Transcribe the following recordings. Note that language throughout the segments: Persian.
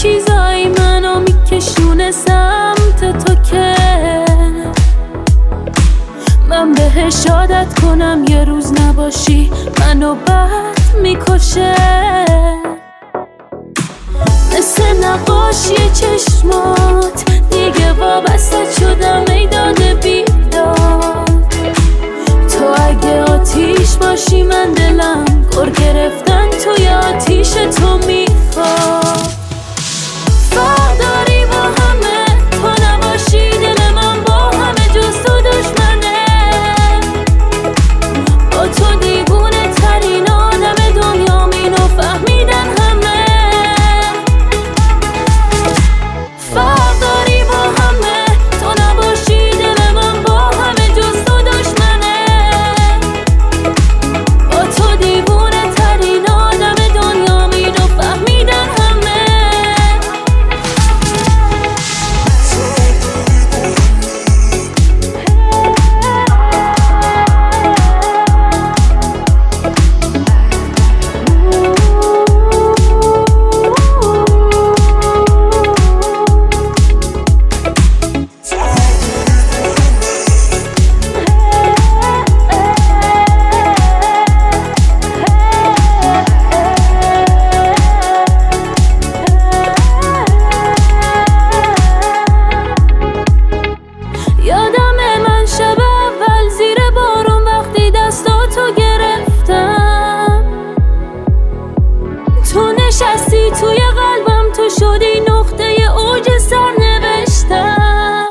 چیزایی منو میکشونه سمت تو که من بهش عادت کنم یه روز نباشی منو بد میکشه. مثل نقاشی چشمات دیگه وابسته شدم میدان بیداد. تو اگه آتیش باشی من دلم گر گرفتن توی آتیش تو میخواد. فرق داری با همه تو نباشی دل من با همه جز تو دشمنه. با تو دیوونه ترین آدم دنیا اینو فهمیدن همه. فرق داری با همه تو نباشی دل من با همه جز تو دشمنه. با تو دیوونه ترین آدم دنیا اینو فهمیدن همه. یادم من شب اول زیر بارون وقتی دستاتو گرفتم تو نشستی توی قلبم تو شدی نقطه اوج سرنوشتم.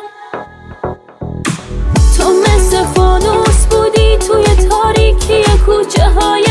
تو مثل فانوس بودی توی تاریکی کوچه های